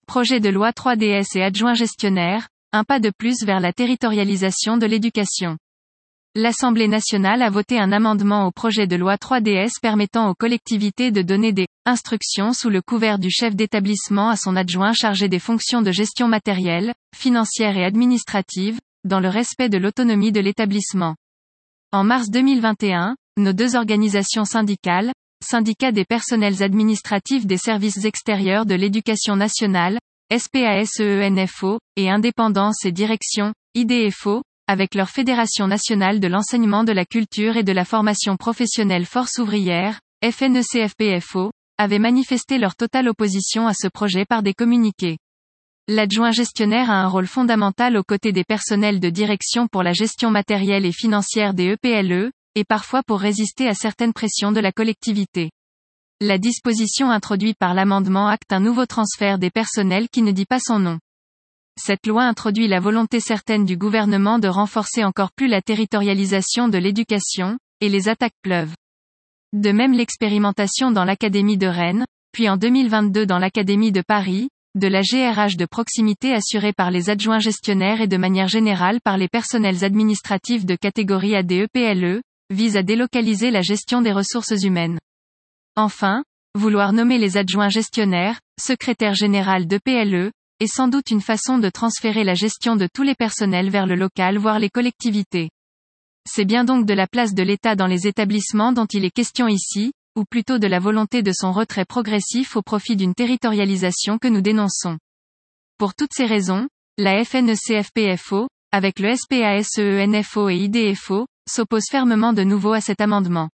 Projet de loi 3DS et adjoint gestionnaire, un pas de plus vers la territorialisation de l'éducation. L'Assemblée nationale a voté un amendement au projet de loi 3DS permettant aux collectivités de donner des instructions sous le couvert du chef d'établissement à son adjoint chargé des fonctions de gestion matérielle, financière et administrative, dans le respect de l'autonomie de l'établissement. En mars 2021, nos deux organisations syndicales, Syndicat des personnels administratifs des services extérieurs de l'éducation nationale, SPASEENFO, et Indépendance et Direction, IDFO, avec leur Fédération nationale de l'enseignement de la culture et de la formation professionnelle Force ouvrière, FNECFPFO, avaient manifesté leur totale opposition à ce projet par des communiqués. L'adjoint gestionnaire a un rôle fondamental aux côtés des personnels de direction pour la gestion matérielle et financière des EPLE, et parfois pour résister à certaines pressions de la collectivité. La disposition introduite par l'amendement acte un nouveau transfert des personnels qui ne dit pas son nom. Cette loi introduit la volonté certaine du gouvernement de renforcer encore plus la territorialisation de l'éducation, et les attaques pleuvent. De même l'expérimentation dans l'Académie de Rennes, puis en 2022 dans l'Académie de Paris, de la GRH de proximité assurée par les adjoints gestionnaires et de manière générale par les personnels administratifs de catégorie ADEPLE, vise à délocaliser la gestion des ressources humaines. Enfin, vouloir nommer les adjoints gestionnaires, secrétaire général de PLE, est sans doute une façon de transférer la gestion de tous les personnels vers le local voire les collectivités. C'est bien donc de la place de l'État dans les établissements dont il est question ici, ou plutôt de la volonté de son retrait progressif au profit d'une territorialisation que nous dénonçons. Pour toutes ces raisons, la FNECFPFO, avec le SPASEENFO et IDFO, s'oppose fermement de nouveau à cet amendement.